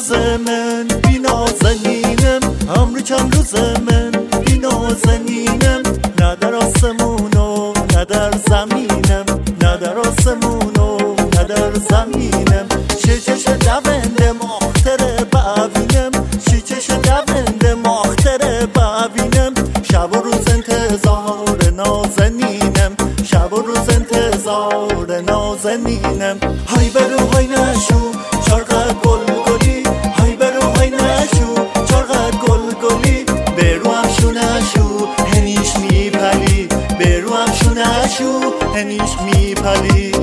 روز من بی نازنینم، عمر چند روز من بی نازنینم، نه در آسمون و نه در زمینم، نه در آسمون و نه در زمینم. چش دونده ماختر ببینم، چش دونده ماختر ببینم، شب و روز انتظار نازنینم، شب و روز انتظار نازنینم. های برو های نشو چرقد گل گلی، های برو های نشو چرقد گل گلی، برو هم شو نشو هنیش میپلی، برو هم شو نشو هنیش میپلی.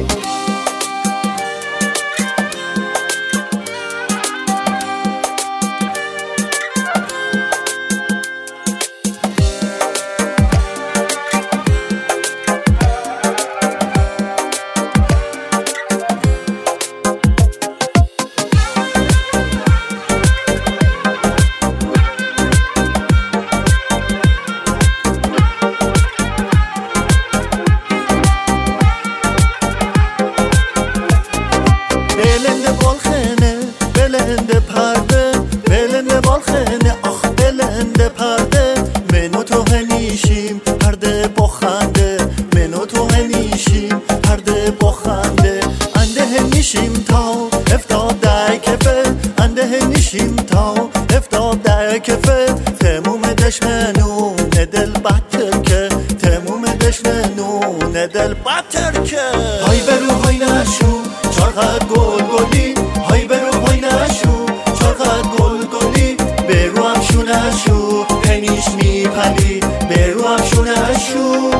بلنده بالخنه بلنده پرده، بلنده بالخنه آخ بلنده پرده، من و تو هنیشیم پرده بخنده، من و تو هنیشیم پرده بخنده. انده هنیشیم تا افتاده کفه، انده هنیشیم تا افتاده کفه، تموم دشمنون دل بطر که، تموم دشمنون دل بطر که. های برو های نشو چرقد گل گلی، های برو های نشو چرقد گل گلی، برو هم شو نشو هنیش میپلی، برو هم شو نشو.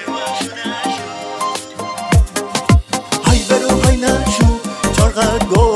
های برو های نشو چرقد گل